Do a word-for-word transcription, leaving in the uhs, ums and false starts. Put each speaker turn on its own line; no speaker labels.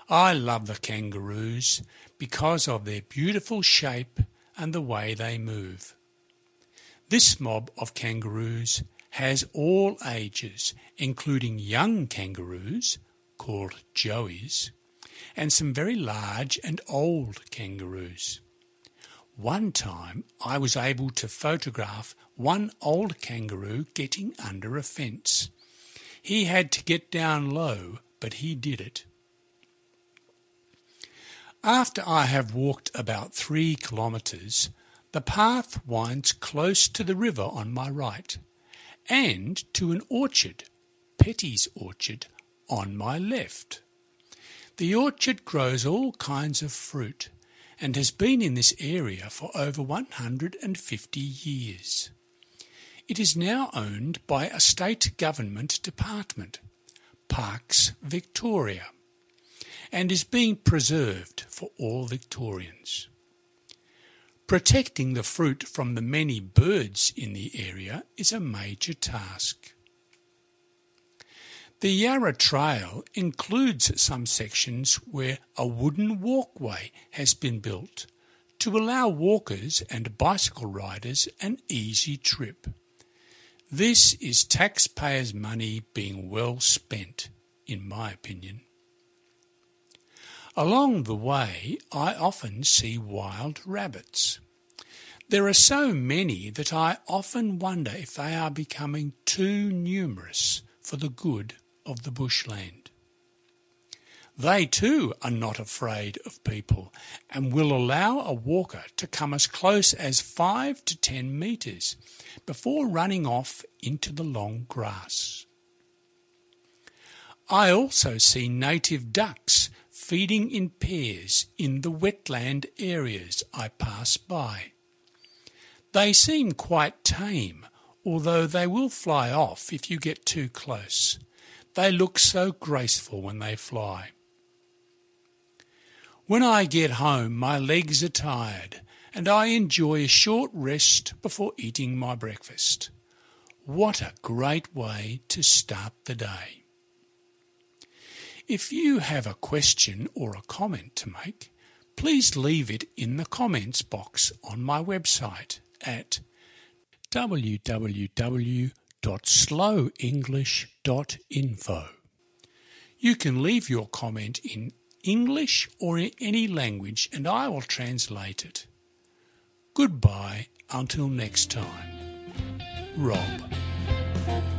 I love the kangaroos because of their beautiful shape and the way they move. This mob of kangaroos has all ages, including young kangaroos, called joeys, and some very large and old kangaroos. One time I was able to photograph one old kangaroo getting under a fence. He had to get down low, but he did it. After I have walked about three kilometres, the path winds close to the river on my right and to an orchard, Petty's Orchard, on my left. The orchard grows all kinds of fruit and has been in this area for over one hundred fifty years. It is now owned by a state government department, Parks Victoria, and is being preserved for all Victorians. Protecting the fruit from the many birds in the area is a major task. The Yarra Trail includes some sections where a wooden walkway has been built to allow walkers and bicycle riders an easy trip. This is taxpayers' money being well spent, in my opinion. Along the way, I often see wild rabbits. There are so many that I often wonder if they are becoming too numerous for the good of the bushland. They too are not afraid of people and will allow a walker to come as close as five to ten metres before running off into the long grass. I also see native ducks feeding in pairs in the wetland areas I pass by. They seem quite tame, although they will fly off if you get too close. They look so graceful when they fly. When I get home, my legs are tired, and I enjoy a short rest before eating my breakfast. What a great way to start the day. If you have a question or a comment to make, please leave it in the comments box on my website at w w w dot slow english dot info. You can leave your comment in English or in any language and I will translate it. Goodbye until next time. Rob.